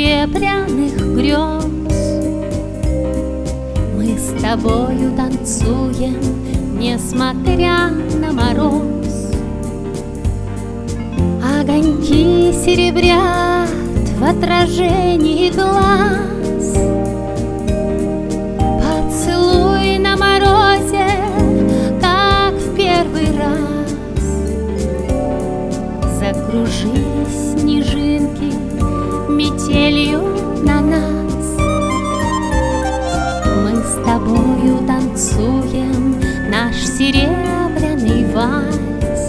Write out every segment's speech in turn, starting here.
серебряных грез. Мы с тобою танцуем, несмотря на мороз. Огоньки серебрят в отражении глаз. Поцелуй на морозе, как в первый раз. Закружились снежинки метелью на нас. Мы с тобою танцуем наш серебряный вальс.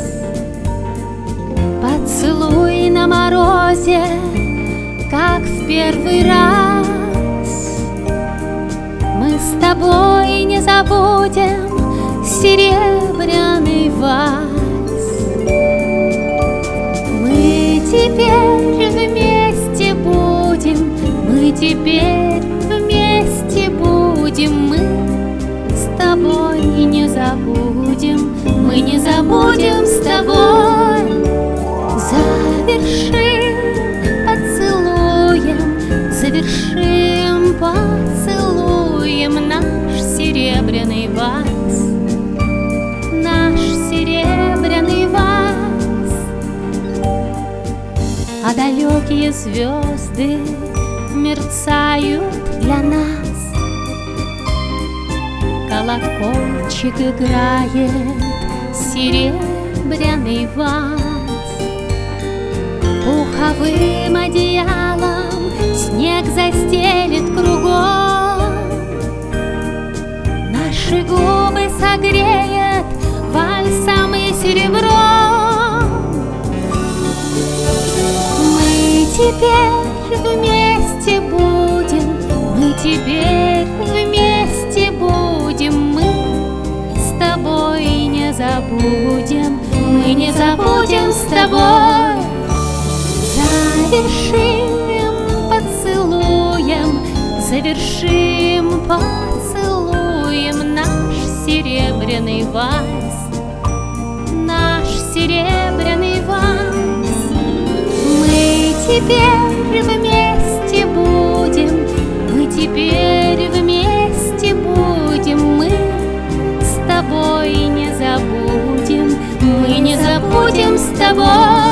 Поцелуй на морозе, как в первый раз. Мы с тобой не забудем серебряный вальс. Мы теперь вместе будем, мы теперь вместе будем. Мы с тобой не забудем, мы не забудем с тобой. Завершим поцелуем, завершим поцелуем наш серебряный вальс, наш серебряный вальс. А далекие звезды мерцают для нас. Колокольчик играет серебряный вальс. Пуховым одеялом снег застелит кругом. Наши губы согреет вальсом и серебром. Мы теперь вместе будем, мы теперь вместе будем. Мы с тобой не забудем, мы не забудем с тобой. Завершим поцелуем, завершим поцелуем наш серебряный вальс, наш серебряный вальс. Мы теперь вместе будем, мы теперь вместе будем. Мы с тобой не забудем, мы не забудем с тобой.